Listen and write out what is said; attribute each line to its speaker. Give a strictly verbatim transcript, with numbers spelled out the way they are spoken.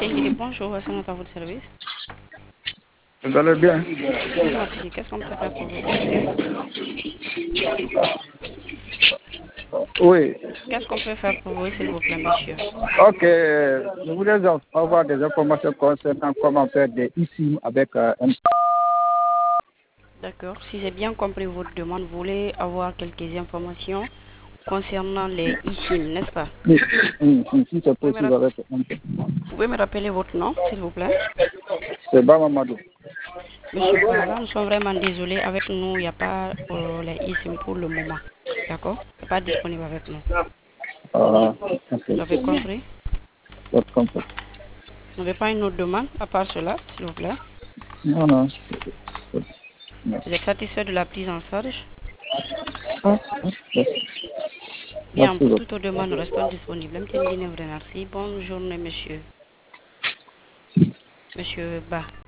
Speaker 1: Seydi, bonjour, c'est notre à votre service.
Speaker 2: Vous allez bien?
Speaker 1: Merci. Qu'est-ce qu'on peut faire pour vous, s'il vous plaît?
Speaker 2: Oui.
Speaker 1: Qu'est-ce qu'on peut faire pour vous, s'il vous plaît, monsieur?
Speaker 2: Ok. Je voulais avoir des informations concernant comment faire des eSIM avec euh, un...
Speaker 1: D'accord. Si j'ai bien compris votre demande, vous voulez avoir quelques informations concernant les eSIM, n'est-ce pas?
Speaker 2: Oui, oui, oui, si c'est
Speaker 1: Vous pouvez, me
Speaker 2: possible
Speaker 1: rap-
Speaker 2: avec un...
Speaker 1: vous pouvez me rappeler votre nom, s'il vous plaît?
Speaker 2: C'est Bamamadou.
Speaker 1: Monsieur Bala, nous sommes vraiment désolés. Avec nous, il n'y a pas euh, les eSIM pour le moment. D'accord? Ce n'est pas disponible avec nous.
Speaker 2: Ah, ok.
Speaker 1: Vous avez compris?
Speaker 2: Pas compris.
Speaker 1: Vous n'avez pas une autre demande à part cela, s'il vous plaît?
Speaker 2: Non, non. Non.
Speaker 1: Vous êtes satisfait de la prise en charge?
Speaker 2: Ah, ok.
Speaker 1: Bien,
Speaker 2: Merci
Speaker 1: pour
Speaker 2: beaucoup.
Speaker 1: toute demande, nous restons disponibles. M T N Guinée vous remercie. Bonne journée, monsieur. Monsieur Ba.